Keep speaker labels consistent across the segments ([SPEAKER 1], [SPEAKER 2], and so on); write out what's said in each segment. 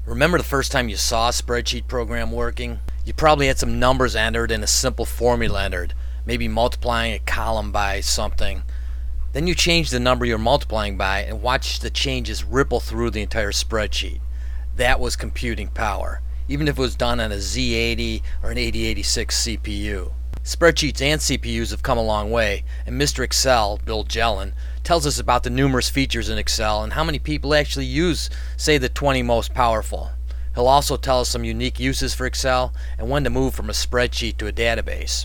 [SPEAKER 1] Remember the first time you saw a spreadsheet program working? You probably had some numbers entered and a simple formula entered, maybe multiplying a column by something. Then you changed the number you're multiplying by and watched the changes ripple through the entire spreadsheet. That was computing power, even if it was done on a Z80 or an 8086 CPU. Spreadsheets and CPUs have come a long way, and Mr. Excel, Bill Jelen, tells us about the numerous features in Excel and how many people actually use, say, the 20 most powerful. He'll also tell us some unique uses for Excel and when to move from a spreadsheet to a database.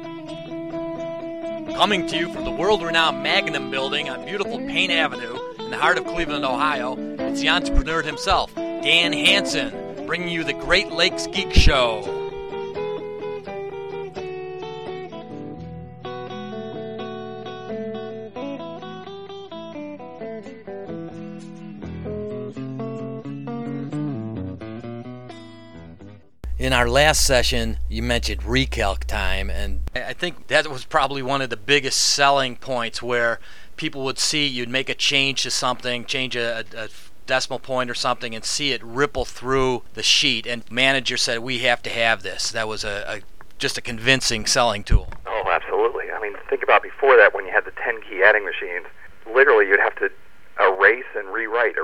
[SPEAKER 1] Coming to you from the world-renowned Magnum Building on beautiful Payne Avenue in the heart of Cleveland, Ohio, it's the entrepreneur himself, Dan Hansen, bringing you the Great Lakes Geek Show. In our last session, you mentioned recalc time, and I think that was probably one of the biggest selling points where people would see you'd make a change to something, change a decimal point or something, and see it ripple through the sheet, and manager said, we have to have this. That was just a convincing selling tool.
[SPEAKER 2] Oh, absolutely. I mean, think about before that when you had the 10-key adding machines, literally you'd have to erase and rewrite.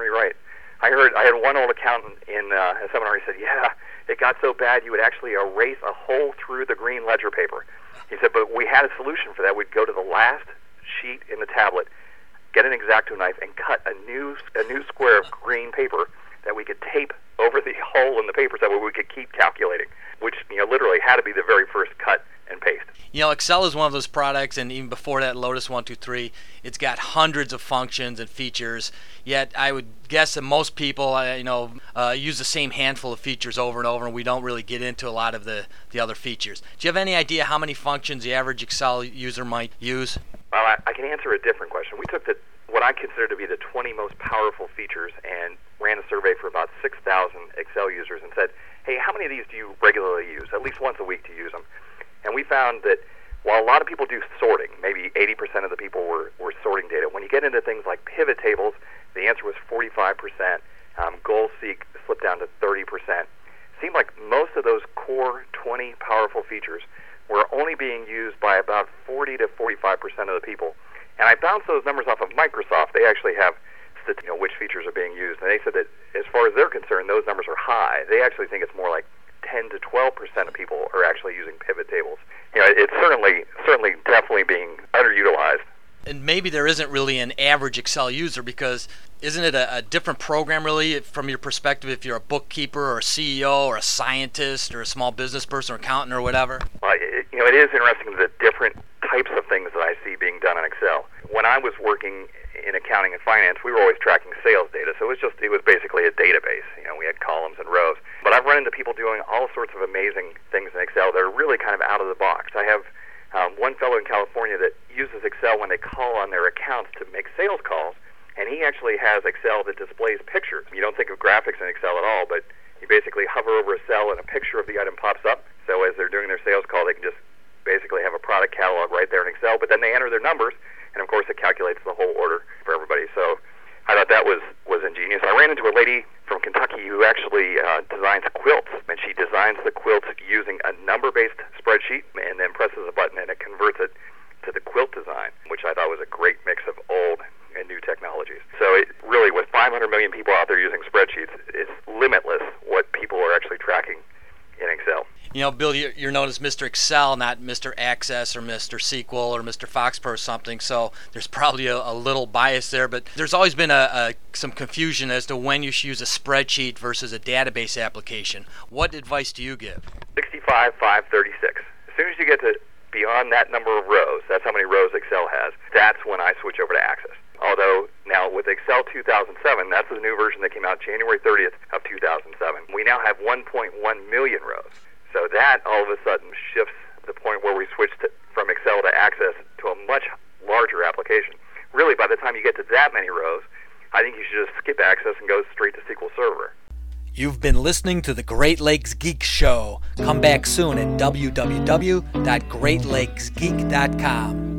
[SPEAKER 2] I had one old accountant in a seminar, he said, yeah, it got so bad you would actually erase a hole through the green ledger paper. He said, but we had a solution for that. We'd go to the last sheet in the tablet, get an X-Acto knife, and cut a new square of green paper that we could tape over the hole in the paper so that we could keep calculating, which literally had to be the very first cut and paste.
[SPEAKER 1] Excel is one of those products, and even before that, Lotus 123, it's got hundreds of functions and features, yet I would guess that most people use the same handful of features over and over, and we don't really get into a lot of the other features. Do you have any idea how many functions the average Excel user might use?
[SPEAKER 2] Well, I can answer a different question. We took what I consider to be the 20 most powerful features and ran a survey for about 6,000 Excel users and said, hey, how many of these do you regularly use? At least once a week to use them. And we found that while a lot of people do sorting, maybe 80% of the people were sorting data, when you get into things like pivot tables, the answer was 45%. Goal-seek slipped down to 30%. Seemed like most of those core 20 powerful features were only being used by about 40 to 45% of the people. And I bounced those numbers off of Microsoft. They actually have which features are being used. And they said that as far as they're concerned, those numbers are high. They actually think it's more like 10 to 12% of people are actually using pivot tables. It's certainly definitely being underutilized.
[SPEAKER 1] And maybe there isn't really an average Excel user, because isn't it a different program really from your perspective if you're a bookkeeper or a CEO or a scientist or a small business person or accountant or whatever?
[SPEAKER 2] Well, it is interesting the different types of things that I see being done in Excel. When I was working in accounting and finance, we were always tracking sales data, so it was basically a database. We had columns and rows. But I've run into people doing all sorts of amazing things in Excel that are really kind of out of the box. I have one fellow in California that uses Excel when they call on their accounts to make sales calls, and he actually has Excel that displays pictures. You don't think of graphics in Excel at all, but you basically hover over a cell and a picture of the item pops up. So as they're doing their sales call, they can just basically have a product catalog right there in Excel, but then they enter their numbers, and of course it calculates the whole order for everybody. So I thought that was ingenious. I ran into a lady from Kentucky who actually designs quilts, and she designs the quilts using a number-based spreadsheet and then presses a button and it converts it to the quilt design, which I thought was a great mix of old and new technologies. So it really, with 500 million people out there using spreadsheets, it's limitless what people are actually tracking in Excel.
[SPEAKER 1] Bill, you're known as Mr. Excel, not Mr. Access or Mr. SQL or Mr. FoxPro or something, so there's probably a little bias there, but there's always been some confusion as to when you should use a spreadsheet versus a database application. What advice do you give?
[SPEAKER 2] 65, 5, 36. As soon as you get to beyond that number of rows, that's how many rows Excel has, that's when I switch over to Access. Although now with Excel 2007, that's the new version that came out January 30th of 2007, we now have 1.1 million rows. So that all of a sudden shifts the point where we switched from Excel to Access to a much larger application. Really, by the time you get to that many rows, I think you should just skip Access and go straight to SQL Server.
[SPEAKER 1] You've been listening to the Great Lakes Geek Show. Come back soon at www.greatlakesgeek.com.